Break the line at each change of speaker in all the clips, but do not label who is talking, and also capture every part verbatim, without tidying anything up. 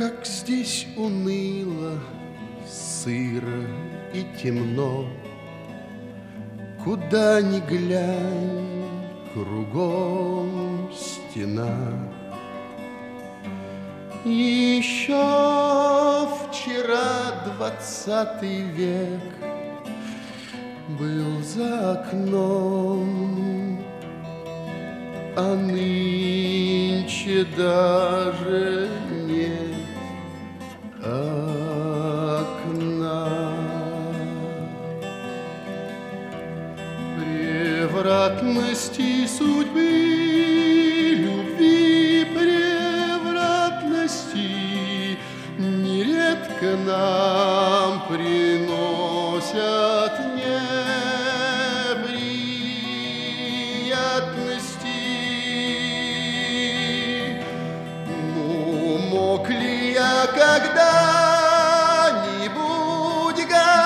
как здесь уныло, сыро и темно. Куда ни глянь, кругом стена. Еще вчера двадцатый век был за окном, а нынче даже нет окна. Превратности судьбы, любви, превратности нередко нам приносят неприятности. Ну, мог ли я когда-нибудь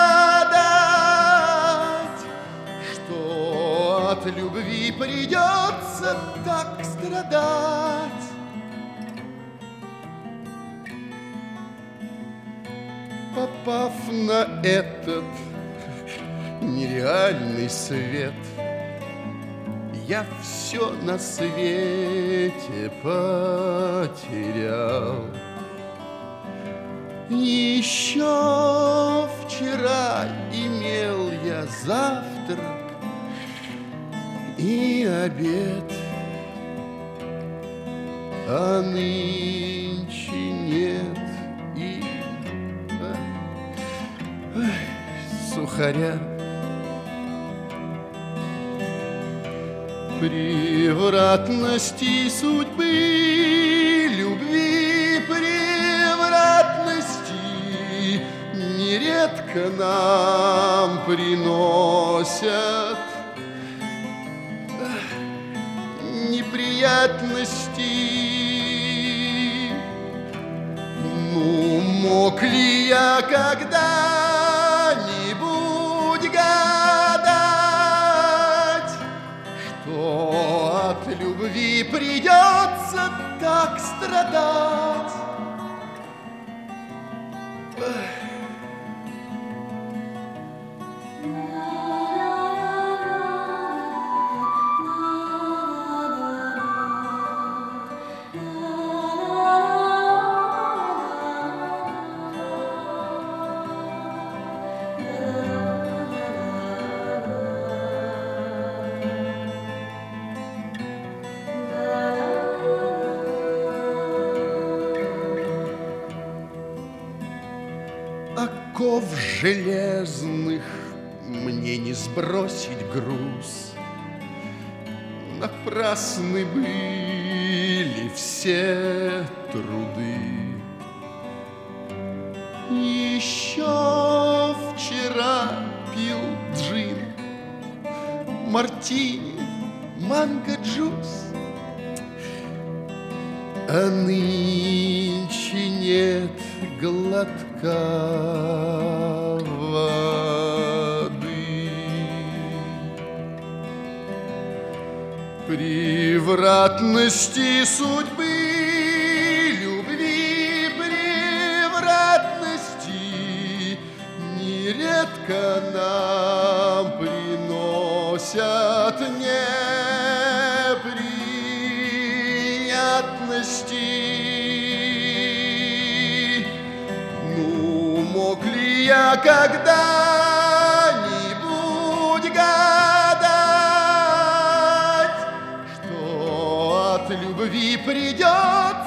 гадать, что от любви придется так страдать? Попав на этот нереальный свет, я все на свете потерял. Еще вчера имел я завтрак и обед, а нынче нет и ой, сухаря. Превратности судьбы, любви, превратности нередко нам приносят неприятности. Ну, мог ли я когда-нибудь гадать, что от любви придется так страдать? Оков железных мне не сбросить груз, напрасны были все труды. Еще вчера пил джин, мартини, манго-джус, а нынче нет глотка воды. Превратности судьбы, любви, превратности нередко нам приносят неприятности. Ну, мог ли я когда-нибудь гадать, что от любви придется